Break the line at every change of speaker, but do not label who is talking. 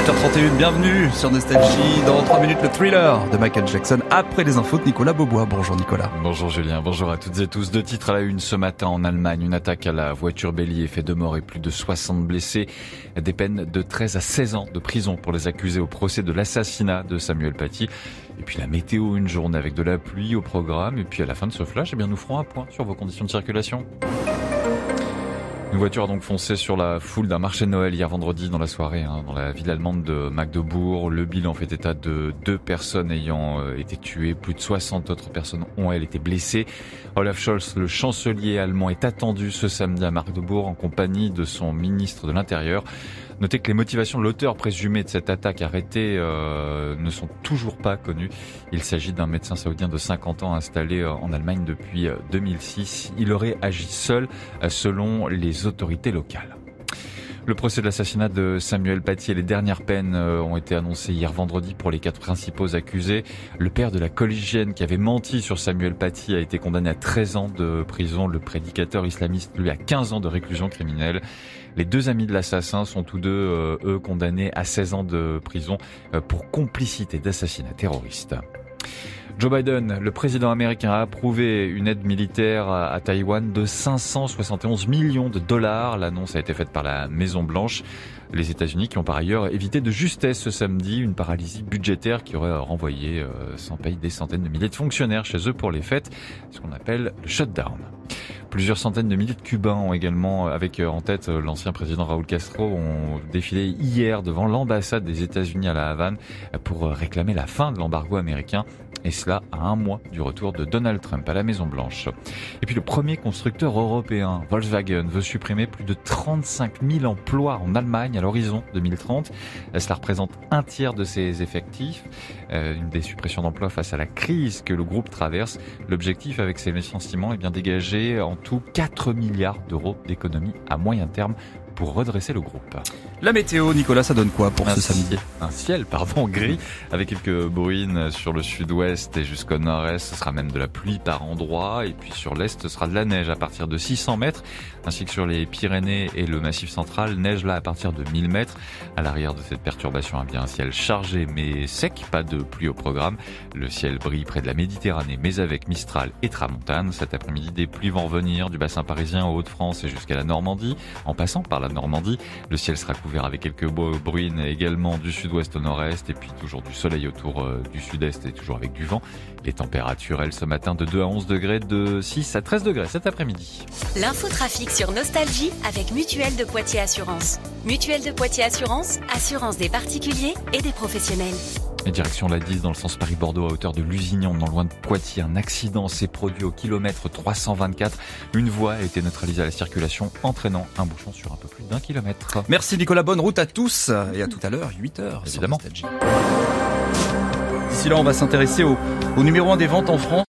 7h31, bienvenue sur Nostalgie. Dans 3 minutes, le thriller de Michael Jackson après les infos de Nicolas Beaubois. Bonjour Nicolas.
Bonjour Julien, bonjour à toutes et tous. 2 titres à la une ce matin en Allemagne. Une attaque à la voiture bélier fait 2 morts et plus de 60 blessés. Des peines de 13 à 16 ans de prison pour les accusés au procès de l'assassinat de Samuel Paty. Et puis la météo, une journée avec de la pluie au programme. Et puis à la fin de ce flash, nous ferons un point sur vos conditions de circulation. Une voiture a donc foncé sur la foule d'un marché de Noël hier vendredi dans la soirée, dans la ville allemande de Magdebourg. Le bilan fait état de 2 personnes ayant été tuées. Plus de 60 autres personnes ont, elles, été blessées. Olaf Scholz, le chancelier allemand, est attendu ce samedi à Magdebourg en compagnie de son ministre de l'Intérieur. Notez que les motivations de l'auteur présumé de cette attaque arrêtée ne sont toujours pas connues. Il s'agit d'un médecin saoudien de 50 ans installé en Allemagne depuis 2006. Il aurait agi seul selon les autorités locales. Le procès de l'assassinat de Samuel Paty et les dernières peines ont été annoncées hier vendredi pour les 4 principaux accusés. Le père de la collégienne qui avait menti sur Samuel Paty a été condamné à 13 ans de prison. Le prédicateur islamiste, lui, à 15 ans de réclusion criminelle. Les 2 amis de l'assassin sont tous deux, condamnés à 16 ans de prison pour complicité d'assassinat terroriste. Joe Biden, le président américain, a approuvé une aide militaire à Taïwan de 571 millions de dollars. L'annonce a été faite par la Maison-Blanche. Les États-Unis qui ont par ailleurs évité de justesse ce samedi une paralysie budgétaire qui aurait renvoyé sans paye des centaines de milliers de fonctionnaires chez eux pour les fêtes, ce qu'on appelle le shutdown. Plusieurs centaines de milliers de Cubains ont également, avec en tête l'ancien président Raúl Castro, ont défilé hier devant l'ambassade des États-Unis à La Havane pour réclamer la fin de l'embargo américain. Et cela à 1 mois du retour de Donald Trump à la Maison-Blanche. Et puis le premier constructeur européen, Volkswagen, veut supprimer plus de 35 000 emplois en Allemagne à l'horizon 2030. Cela représente 1/3 de ses effectifs. Une des suppressions d'emplois face à la crise que le groupe traverse. L'objectif avec ces licenciements est bien dégager en tout 4 milliards d'euros d'économies à moyen terme pour redresser le groupe.
La météo, Nicolas, ça donne quoi pour ce samedi?
Un ciel gris, avec quelques bruines sur le sud-ouest et jusqu'au nord-est. Ce sera même de la pluie par endroits. Et puis sur l'est, ce sera de la neige à partir de 600 mètres, ainsi que sur les Pyrénées et le Massif central. Neige là à partir de 1000 mètres. À l'arrière de cette perturbation, un ciel chargé mais sec, pas de pluie au programme. Le ciel brille près de la Méditerranée, mais avec Mistral et Tramontane. Cet après-midi, des pluies vont revenir du bassin parisien aux Hauts-de-France et jusqu'à la Normandie. En passant par la Normandie, le ciel sera couvert avec quelques bruines également du sud-ouest au nord-est et puis toujours du soleil autour du sud-est et toujours avec du vent. Les températures, elles, ce matin de 2 à 11 degrés, de 6 à 13 degrés cet après-midi.
L'infotrafic sur Nostalgie avec Mutuelle de Poitiers Assurance. Mutuelle de Poitiers Assurance, assurance des particuliers et des professionnels.
Et direction la 10 dans le sens Paris-Bordeaux à hauteur de Lusignan, non loin de Poitiers. Un accident s'est produit au kilomètre 324. Une voie a été neutralisée à la circulation, entraînant un bouchon sur un peu plus d'1 kilomètre.
Merci Nicolas, bonne route à tous et à tout à l'heure, 8h.
Évidemment.
D'ici là, on va s'intéresser au numéro 1 des ventes en France.